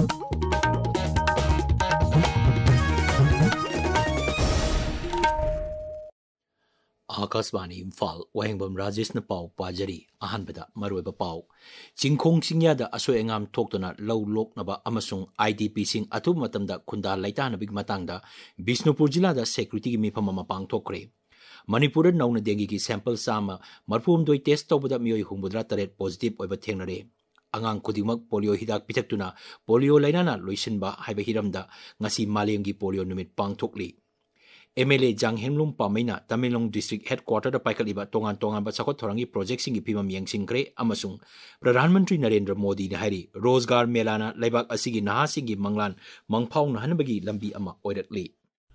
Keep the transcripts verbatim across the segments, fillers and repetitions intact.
आकाशवाणी इम्फाल वहेंबम राजेश न पाव पाजरी अहनबदा मरोइबा पाव चिंखोंग चिंयादा असोय एंगाम थोक्तना लौ लोकनबा अमसुंग आईडीपी सिंग अथु मतमदा खुंदा लैतानबिग मतंगदा बिष्णुपुर जिलादा सेक्युरिटी की मिफम अमा पांगथोक्रे मणिपुर नौना डेंगी की सैंपल सामा मरफुमदोय टेस्ट तौबदा मियोय हुंबुद्रा तरेट पॉजिटिव ओइबा थेंगनरे angang khudimak polio hidak pitaktuna polio lainana loisinba haiba hiramda ngasi malengi polio numit pangthokli M L A Jang Henglum Pamaina Tamilong District Headquarter da Paikaliba Tongan Tongan ba Sakot Thorangi project singi phimam yengsingkre amasung Pradhan Mantri Narendra Modi na hari Rozgar Melana Laibak asigi naha singi manglan mangphau na hanbagi lambi ama oiratli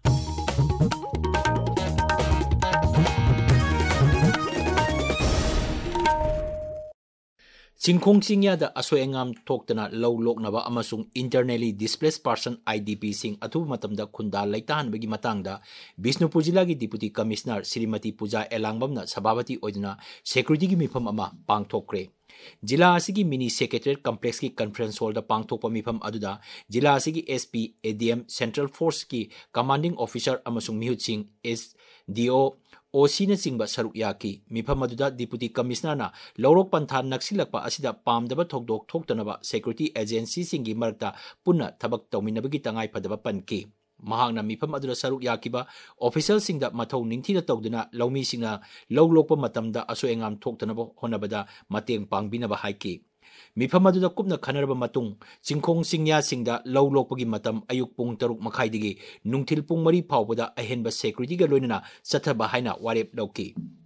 Chingkhong Chingyada asoengam thoktana low loknaba amasung internally displaced person I D P sing atu matamda khunda laitan bagi matangda Bishnupur jila gi deputy commissioner Srimati Puja Elangbamna sababati oidna security gi mifam ama pangthokre Jila asigi mini secretariat complex ki conference hall da pangthokpa mifam aduda jila asigi S P A D M Central Force ki commanding officer amasung mihut sing S D O O C na singba saruk yaki mifam aduda deputy commissioner na lorok panthan naksilakpa asida pamdaba thokdok thoktanaba security agency singi marakta punna thabak tawminabagi tangai phadaba panki mahangna mifam adura saruk yakiba official singda mathau ningthina tawduna lawmi singna lawlokpa matamda aso engam thoktanaba honabada mateng pangbinaba haiki mifam adura kupna khanaraba matung chingkhong singya singda lawlokpagi matam ayuk pung taruk makhai digi nungthil pung mari phawbada ahenba security ga loinana sathaba haina warep lawki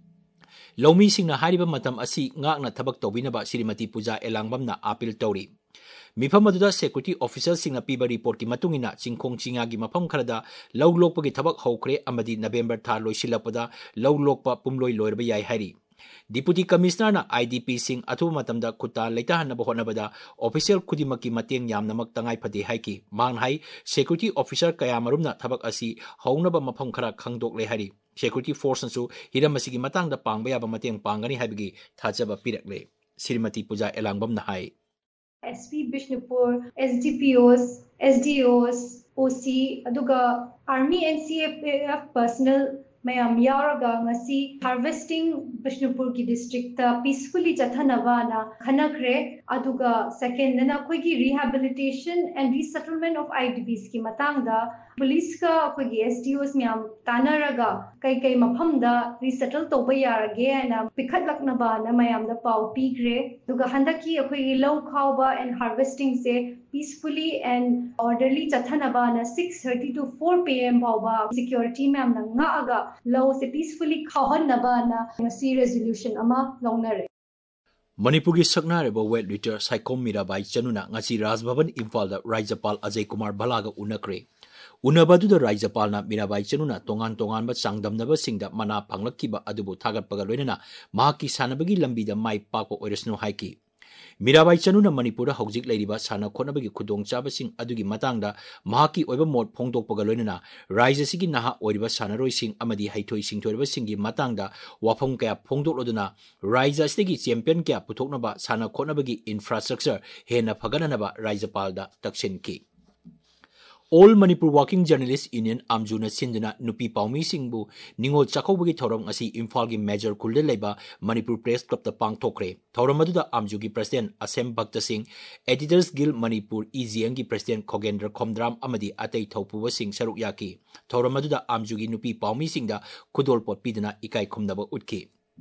Lawmi singna hariba matam asi ngakna thabak tawbinaba Srimati Puja Elangbamna appeal tawri Mifam aduda security official singna piba report ki matungina chingkhong chinga gi mafam kharada lawlokpa gi thabak hawkre amadi November tha loisilapada lawlokpa pumloi loirba yai hari Deputy Commissioner na I D P sing atu matamda kuta leita hanaba honabada official khudimaki mateng yamnamak tangai phade haiki manghai security officer kaya marumna thabak asi haunaba mafam khara khangdok le hari security force su hiram asigi matangda pangba yaba mateng pangani habigi thajaba pirakle Srimati Puja Elangbam na hai S P Bishnupur S D P Os S D Os O C aduga Army and C A F personnel mayam yauraga ngasi harvesting Bishnupur ki district ta peacefully chathanaba na khanakre aduga second na koi ki rehabilitation and resettlement of I D Ps ki matangda police ka koi ki S D Os myam tanaraga kai kai mafam da resettle toba yarage na pikhat laknaba na mayam da pau pigre aduga handaki koi low khawba and harvesting se peacefully and orderly chathanaba na six thirty to four P M phawba security myam na ngaaga low se peacefully khawhannaba na ngasi resolution ama launare Manipur ki saknareba wet leader Saikom Mirabai Chanuna ngasi Rajbhavan Imphal da Rajapal Ajay Kumar Balaga unakre unabadu da Rajapal na Mirabai Chanuna tongan tongan ba sangdamnaba singda mana phanglakkiba adubu thagatpaga loinana mahaki sanabagi lambi da mai pakpa oirasnu haiki Mirabai Chanuna Manipur hojik leiriba sana khonabagi khudong chabasing adugi matangda mahaki oiba mod phongdokpaga loinana raija sigi naha oiriba sanaroi sing amadi haithoi singthoriba singi matangda wafam kaya phongdokloduna raija sigi champion kya puthoknaba sana khonabagi infrastructure hena phagananaba Rajapalda taksinki All Manipur Working Journalists Union Amjuna Sinduna Nupi Paumi Singbu Ningol Chakobagi Thorong asi Imphal gi Major Kulde Leba Manipur Press Club ta Pangthokre Thoram aduda Amju gi President Asem Bhakta Singh Editors Guild Manipur E G M gi President Khogendra Khomdram amadi Atei Thopuwa Singh Saruk Yaki Thoram aduda Amju gi Nupi Paumi Singda Khudol pot pidana ikai khumnaba utki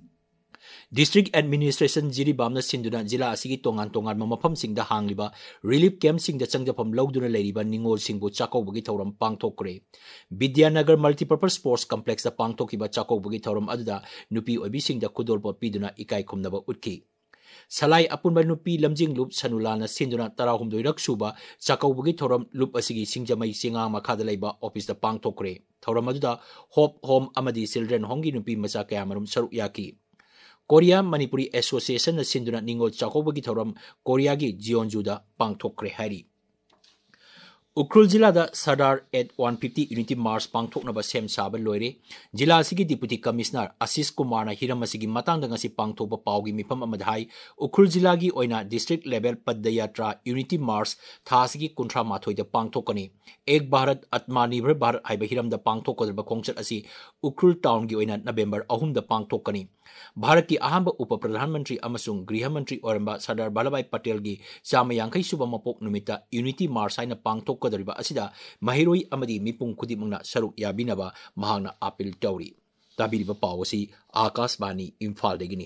District Administration Jiribamna Sinduna Jila asigi tongan tongan mamapam singda hangliba relief camp singda changjapam lawduna leiriba ningol singbu chakobagi thoram pangthokre Vidyanagar Multipurpose Sports Complex da pangthokiba chakobagi thoram aduda nupi obi singda khudolpa piduna ikai khumnaba utki Salai apunba nupi lamjing loop sanulana sinduna tarahumdoi raksuba chakobagi thoram loop asigi singjamai singa makhada leiba office da pangthokre thoram aduda Hope Home amadi Children Home gi nupi macha kayamarum saruk yaki Korea Manipuri Association na sinduna ningol chakobagi thoram Korea gi Jeonju da pangthokre hari Ukhrul जिला दा Sardar at one fifty unity march पांगथोकनबा सेम साबा लोइरे जिला असिगी deputy commissioner Ashish Kumar हिरम असिगी मतंग ngasi पांगथोकबा पावगी मिफम अमदहाई उख्रुल जिला की ओइना district level padyatra unity march थासिगी कुंट्रा माथोई दा पांगथोकनी एक भारत आत्मनिर्भर भारत हाइबा हिरम दा पांगथोकदबा खोंगचत असि उख्रुल टाउन की ओइना नवंबर अहुम दा पांगथोकनी भारत की अहम उप प्रधानमंत्री अमसुंग गृह मंत्री ओरंबा सरदार वल्लभभाई पटेल की चामा यांखई सुबा मपोक नुमिता यूनिटी मार्च हाइना पांगथोकदरिबा असिदा महिरोई अमदी मिपुंग खुदिमंगना सरुक याबिनबा महांगना अपील तौरी ताबिरिबा पावसी आकाशवाणी इम्फाल देगिनी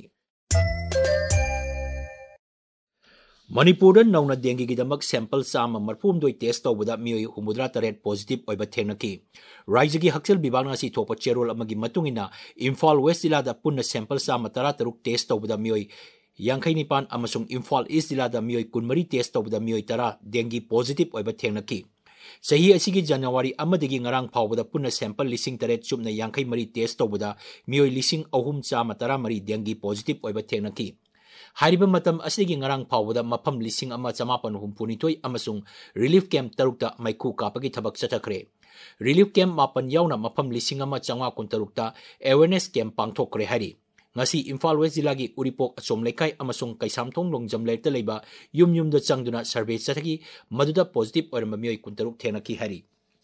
मणिपुर नौना डेंगी गिदमक सैंपल चाम मरफुमदोई टेस्ट तौबदा मियोई हुमुद्रा तरेट पॉजिटिव ओइबा थेंगनकी राज्य की हक्सेल विभाग नासी थोप चेरोल अमगी मतुंगिना इम्फाल वेस्ट जिला दा पुन्न सैंपल चाम तरा तरुक टेस्ट तौबदा मियोई यांखई निपान अमसुंग इम्फाल ईस्ट जिला दा मियोई कुनमरी टेस्ट तौबदा मियोई तरा डेंगी पॉजिटिव ओइबा थेंगनकी सही असिगी जनवरी अमदगी ngarang फावबदा पुन्न सैंपल लिसिंग तरेट चुपना यांखई मरी टेस्ट तौबदा मियोई लिसिंग अहुम चाम तरा मरी डेंगी पॉजिटिव ओइबा थेंगनकी हारिबा मतम असिगी ngarang फावबदा मफम लिसिंग अमा चमापन हुमपुनितोई अमसुंग रिलीफ कैंप तरुकता माइखु कापगी थबक चथखरे रिलीफ कैंप मापन यावना मफम लिसिंग अमा चंगा कुंतरुकता अवेयरनेस कैंप पांगथोकरे हारि ngasi Imphal West जिला की उरिपोक अचोम लेखाई अमसुंग कैसामथोंग लोंगजम लेरता लेबा युम युमदा चंगदुना सर्वे चथगी मदुदा पॉजिटिव ओरम मियोई कुंतरुक थेनकी हारि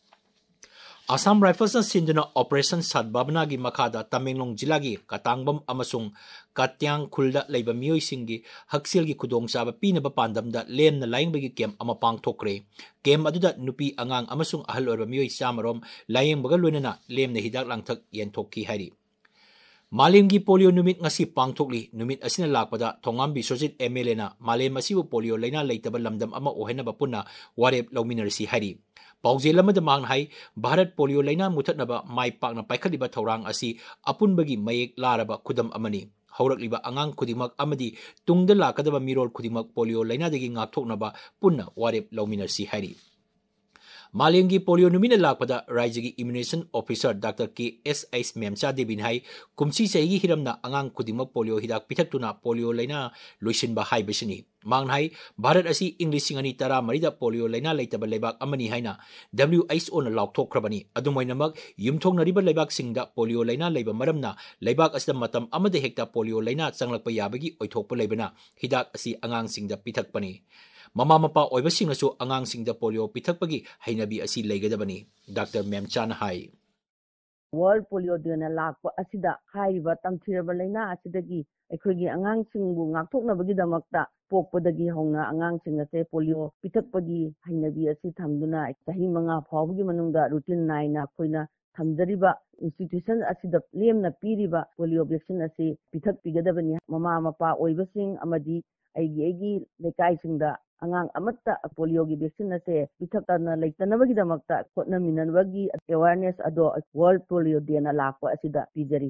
आसाम राइफल्स सिंधुना ऑपरेशन सदबाबना की मखादा तमेंगलोंग जिला की कतांगबम अमसुंग कात्यांग खुलदा लेबा मियोई सिंगी हक्सेल की खुदोंग चाबा पीनबा पांदमदा लेमना लायंबगी कैंप अमा पांगथोकरे कैंप अदुदा नुपी अंगांग अमसुंग अहल ओरबा मियोई चामरोम लायंबगा लोइनना लेमना हिदाक लांथक येनथोकी हारि मालेम की पोलियो नुमित ngasi पांगथोकली नुमित असिना लाकपदा थोंगाम बिश्वजित एमएलए ना मालेम असिबु पोलियो लेना लेतबा लमदम अमा ओहेनबा पुन्ना वारेप लौमिनरसी हारि पाउजेल अमदा मांग हाई भारत पोलियो लेना मुथतनबा माई पाकना पाइखलिबा थौरांग असि अपुनबगी मयेक लारबा खुदम अमनी हौरकलिबा अंगांग खुदिमक अमदी तुंगदा लाकदबा मिरोल खुदिमक पोलियो लेना दगी ngakthoknaba पुन्ना वारेप लौमिनरसी हारि मालेम की पोलियो नुमिना लाकपदा राज्य की immunisation officer doctor K S S Memcha देबिन हाई कुमसी सही हिरमना अंगांग खुदिमक पोलियो हिदाक पिथक्तुना पोलियो लेना लोइसिनबा हाइबसिनी मांग हाई भारत असी इंग्लिश अनि तरा मरिदा पोलियो लेना लेतबा लेबाक अमनी हाइना डब्ल्यू एच ओ न लाउथोखरबनी अदुमोइनमक युमथोंगनरिबा लेबाक सिंगदा पोलियो लेना लेबा मरमना लेबाक असदा मतम अमदे हेक्ता पोलियो लेना चंगलकपा याबगी ओइथोकपा लेबना हिदाक असी अंगांग सिंगदा पिथकपनी ममा मपा ओइबसिंगसु अंगांग सिंगदा पोलियो पिथकपगी हैनबी असी लेगदबनी डॉक्टर मेमचान हाई वर्ल्ड पोलियो डे ना लाकपा असिदा हाइबा तमथिरबा लेना असिदगी अखोगी अंगांग सिंगबु ngakthoknabagi damakta pokpadagi hongna angang singase polio pithakpagi hainabi asi thamduna sahi manga phawgi manungda routine naina khoina thamjariba institution asida lemna piriba polio vaccine asi pithak pigadabani mama mapa oibasing amadi aigi aigi lekai singda angang amatta polio gi vaccine ase pithakana leitanabagi damakta khotna minanbagi awareness ado world polio day na lakpa asida pijari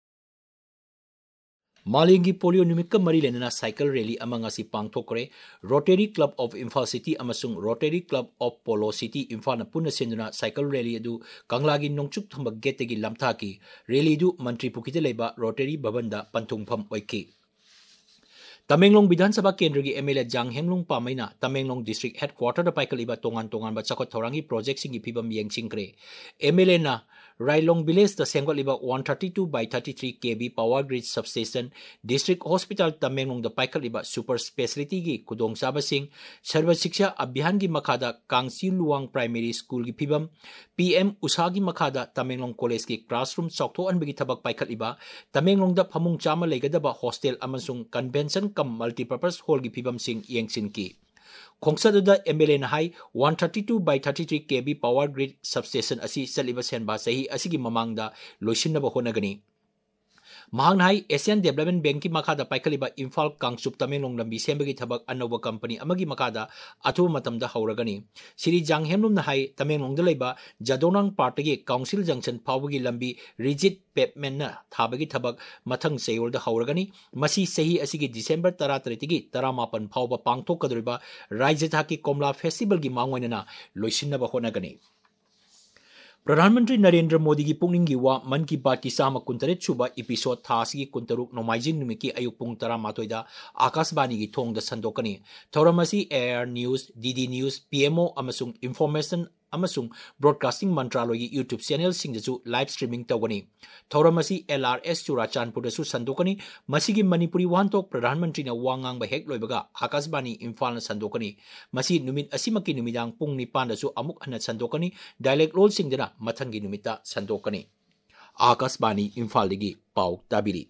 मालिंगी polio निमित्त मरी लेना cycle rally अमंग असि पांगथोकरे Rotary Club of Imphal City अमसुंग Rotary Club of polo city Imphal पुन्न सेंदुना साइकिल रैली अदु कंगलागी नोंगचुक थंब गेटगी लमथाकी रैली दु मंत्री पुकिते लेबा रोटरी भवनदा पंथुंगफम ओइकी तमेंगलोंग विधानसभा केंद्र की एमएलए जांग हेंगलोंग पामैना तमेंगलोंग डिस्ट्रिक्ट हेडक्वार्टर दा पाइकलिबा तोंगान तोंगान बा चखत थौरांगी प्रोजेक्ट सिंगी फिबम येंगसिंगक्रे एमएलए ना राइलोंग विलेज दा सेंगोलिबा one thirty-two by thirty-three kV power grid substation district hospital Tamenglong दा पाइकलिबा सुपर स्पेशलिटी की खुदोंगचाबा सिंग सर्व शिक्षा अभियान की मखादा कांगसी लुवांग प्राइमरी स्कूल की फिबम पीएम उषा की मखादा तमेंगलोंग कॉलेज की क्लासरूम चौथोअनबगी थबक पाइकलिबा तमेंगलोंग दा फमुंग चामा लेगदबा हॉस्टल अमसुंग कन्वेंशन कम मल्टीपर्पज हॉल की फिबम सिंग येंगसिन की खोंगसादुदा एमएलए ना हाई one thirty-two by thirty-three kV power grid substation असी चलिबा सेनबा सही असिगी ममांगदा लोइसिनबा होनगनी महांग हाई एशियन डेवलपमेंट बैंक की मखादा पाइखलिबा इम्फाल कांगसुप तमेंगलोंग लंबी सेंबगी थबक अनोबा कंपनी अमगी मखादा अथु मतमदा हौरगनी श्री जांगहेमलुम ना हाई तमेंगलोंग द लेबा जदोनांग पार्टी की काउंसिल जंक्शन फावगी लंबी रिजिड पेवमेंट ना थाबगी थबक मथंग सेयोल द हौरगनी मसी सही असिगी दिसंबर thirty-three गी thirty-seven फावबा पांगथोकदरिबा राज्य थाकी कोमला फेस्टिवल की मांगोइनना लोइसिनबा होनगनी प्रधानमंत्री नरेंद्र मोदी की पुंगनिंग की वा मन की बात की साम कुंतरेत सुबह एपिसोड थास की कुंतरुक नोमाइजिंग निमित की अयुक पुंग तरा मातोइदा आकाशवाणी की थोंग द संदोकनी थौरमसी AIR news DD news PMO अमसुंग इंफॉर्मेशन अमसुंग ब्रॉडकास्टिंग मंत्रालय की यूट्यूब चैनल सिंगजु लाइव स्ट्रीमिंग तौगनी थौरमसी एलआरएस चुराचांदपुर दसु संदोकनी मसीगी मणिपुरी वाहनतोक प्रधानमंत्री न वांगांग बहेक लोइबगा आकाशवाणी इम्फाल न संदोकनी मसी नुमित असिमकी नुमिदांग पुंग निपान दसु अमुक हन संदोकनी डायलेक्ट रोल सिंगदना मथंगी नुमिता संदोकनी आकाशवाणी इम्फाल दगी पाउ ताबिरी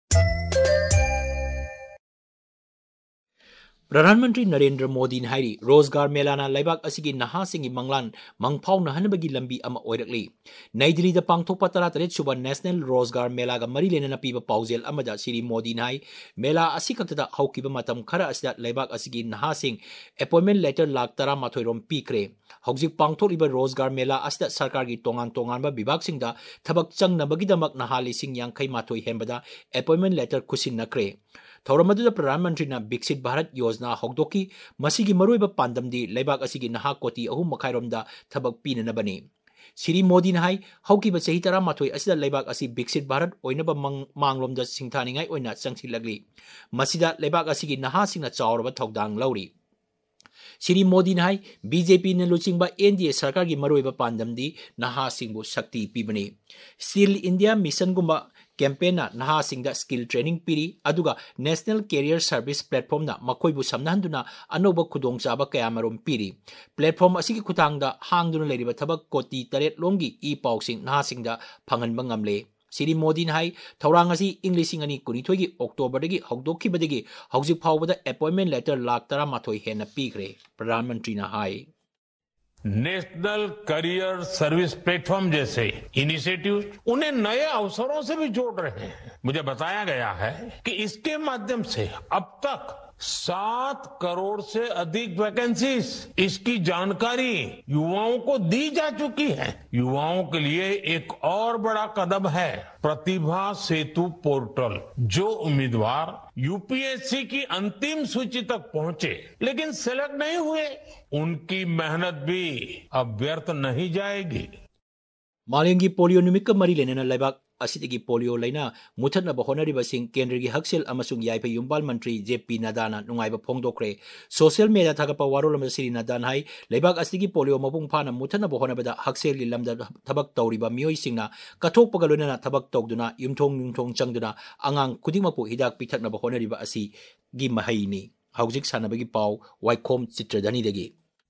प्रधानमंत्री नरेंद्र मोदी ने हाई रोजगार मेलाना लेबाक असिगी नहासिंगी मंगलान मंगफाव नहनबगी लंबी अमा ओइरकली नई दिल्ली द पांगथोकपा तरातरेत सुबह नेशनल रोजगार मेला गा मरी लेना पीबा पाउजेल अमदा श्री मोदी ने हाई मेला असि खक्तदा हौकिबा मतम खरा असिदा लेबाक असिगी नहासिंग अपॉइंटमेंट लेटर लाख तरा माथोइरोम पीख्रे हौजिक पांगथोकलिबा रोजगार मेला असिदा सरकार की तोंगान तोंगानबा विभाग सिंगदा थबक चंगनबगीदमक नहालिसिंग यांखै माथोइ हेंबदा अपॉइंटमेंट लेटर खुसिननख्रे थौरमदुदा प्रधानमंत्री ना विकसित भारत योजना हौदोकी मसीगी मरुइबा पांदमदी लेबाक असिगी नहा कोटी अहुम मखाइरोमदा थबक पीननबनी श्री मोदी ने हाई हौकीबा चही तरा माथोइ असिदा लेबाक असी विकसित भारत ओइनबा मांगलोमदा सिंथानिंगाई ओइना चंगसिलगली मसीदा लेबाक असिगी नहा सिंगना चावरबा थौदांग लौरी श्री मोदी ने हाई बीजेपी ने लुचिंगबा एनडीए सरकार की मरुइबा पांदमदी नहा सिंगबु शक्ति पीबनी स्किल इंडिया मिशन गुंबा कैंपेन नहा सिंगदा स्किल ट्रेनिंग पीरी अदुगा नेशनल कैरियर सर्विस प्लेटफॉर्म ना मखोइबु समनहंदुना अनोबा खुदोंचाबा कयामरोम पीरी प्लेटफॉर्म असिगी खुतांगदा हांगदुना लेरिबा थबक कोटी तरेट लोंगी ई पाउसिंग नहा सिंगदा फंगनबा ngamle श्री मोदी ने हाई थौरांग असी इंग लिसिंग अनि कुनिथोइ की अक्टोबर दगी हौदोखिबदगी हौजिक फावबदा अपॉइंटमेंट लेटर लाख तरा माथोइ हेना पीखरे प्रधानमंत्री ने हाई नेशनल करियर सर्विस प्लेटफॉर्म जैसे इनिशिएटिव उन्हें नए अवसरों से भी जोड़ रहे हैं। मुझे बताया गया है कि इसके माध्यम से अब तक सात करोड़ से अधिक वैकेंसीज इसकी जानकारी युवाओं को दी जा चुकी है। युवाओं के लिए एक और बड़ा कदम है प्रतिभा सेतु पोर्टल। जो उम्मीदवार यूपीएससी की अंतिम सूची तक पहुंचे लेकिन सेलेक्ट नहीं हुए, उनकी मेहनत भी अब व्यर्थ नहीं जाएगी। मालेंगी पोलियो निमित्त मरी लेना लेबाक असिदगी पोलियो लेना मुथनब होनरिबसिंग केंद्र की हक्सेल अमसुंग याइफे युम्बाल मंत्री जेपी नड्डाना नुंगाइबा फोंदोक्रे सोशल मीडिया थागपा वारोलम श्री नड्डाना हाई लेबाक असिदगी पोलियो मपुंग फाना मुथनब होनबदा हक्सेल की लमदा थबक तौरिबा मियोइसिंगना कथोकपगा लोइना थबक तौदुना युमथोंग युमथोंग चंगदुना आंगांग खुदिंगमपु हिदाक पिथकनब होनरिबा असि गी महैनी हौजिक सानबगी पाउ वाइखोम चित्रधनीदगी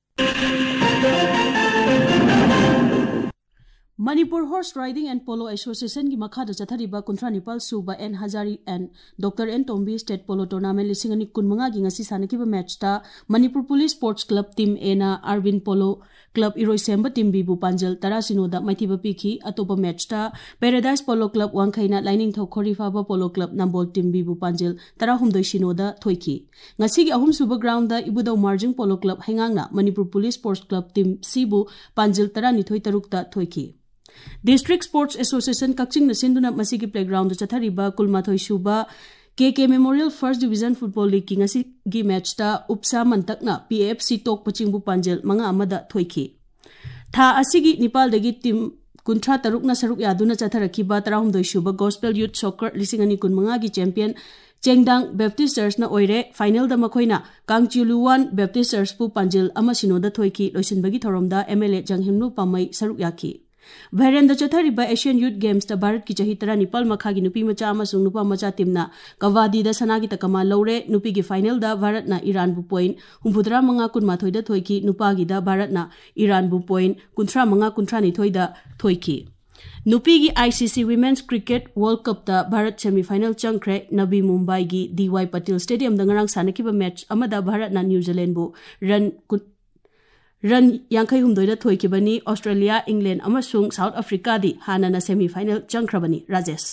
Manipur horse riding and polo association की मखाद चथरिबा कुंथ्रा निपाल सूबा N Hazari and doctor N Tombi state polo tournament लिसिंग अनि कुनमंगा की ngasi सानकिबा मैच ता Manipur police sports club team A ना Arvind polo club Iroisemba team B बु पांजल तरासिनोदा मैथिबा पीखी अतोपा मैच ता पैराडाइज पोलो क्लब वांखैना Lainingthou Khoriphaba polo club Nambol team B बु पांजल तराहुमदोइ सिनोदा थोइकी ngasi की अहुम सुबा ग्राउंड दा इबुदौ मार्जिंग पोलो क्लब हैंगांगना Manipur police sports club team C बु पांजल तरानिथोइ तरुकता थोइकी डिस्ट्रिक्ट स्पोर्ट्स एसोसिएशन कक्चिंग नसिंदुना मसीगी प्लेग्राउंड चथरिबा कुलमाथोइ सुबा KK memorial first division football league की ngasi गी मैच ता उपसा मंतकना पीएफसी टोक पचिंगबु पांजल मंगा अमदा थोइकी था असिगी नेपाल दगी टीम कुंथ्रा तरुकना सरुक यादुना चथरखिबा तराहुमदोइ सुबा गॉस्पेल यूथ सॉकर लिसिंग अनि कुनमंगा की चैंपियन चेंगदांग बैप्टिस्ट चर्च ना ओइरे फाइनल द मखोइना कांगचिलुवान बैप्टिस्ट चर्च पु पांजल अमा सिनोदा थोइकी लोइसिनबगी थोरमदा एमएलए जंगहिमनु पामई सरुक याखी भैरन द चथरिबा एशियन यूथ गेम्स द भारत की चही तरा निपाल मखा की नुपी मचा अमसुंग नुपा मचा टीमना कवादी द सना की तकमा लौरे नुपी की फाइनल द भारत ना ईरान बु पॉइंट हुंफुद्रा मंगा कुनमाथोइ द थोइकी नुपा की द भारत ना ईरान बु पॉइंट कुंथ्रा मंगा कुंथ्रा निथोइ द थोइकी नुपी की ICC women's cricket world cup the Bharat semifinal चंख्रे नबी मुंबई की D Y Patel stadium the ngarang सानकिबा match अमदा Bharat ना न्यूजीलैंड बु run run यांखै हुमदोइदा थोइकिबनी Australia England अमसुंग south Africa दी हानाना सेमीफाइनल चंख्रबनी राजेश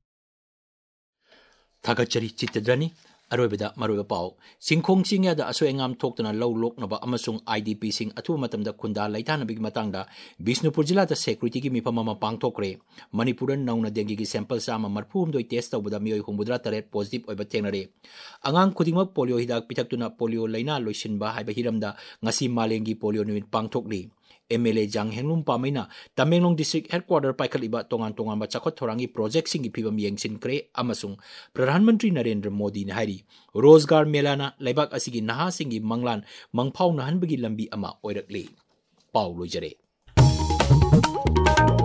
थागचरी चित्रधनी अरोबदा मरुबा पाउ सिंखोंग चिंगयादा असोएंगाम थोक्तना लौ लोकनबा अमसुंग आईडीपी सिंग अथु मतमदा खुंदा लैथानबी मतंगदा बिष्णुपुर जिला दा सेक्युरिटी की मिफम अमा पांगथोकरे मणिपुरन नौना डेंगी की सैंपल चामा मरफुमदोइ टेस्ट तौबदा मियोइ हुमुद्रा तरेट पॉजिटिव ओइबा थेंगनरे अंगांग खुदिंगमक पोलियो हिदाक पिथक्तुना पोलियो लैना लोइसिनबा हाइबा हिरमदा ngasi मालेंगी पोलियो निमित पांगथोकली M L A Jang Henglum Pamaina Tamenglong District Headquarter Paikaliba Tongan Tongan Chakot Thorangi Project Singi Pibam Yengsin Kre Amasung Pradhan Mantri Narendra Modi Hari Rozgar Melana Lebak Asigi Naha Singi Manglan Mangpau Nahan Bagi Lambi Ama Oirakli Paulo Jare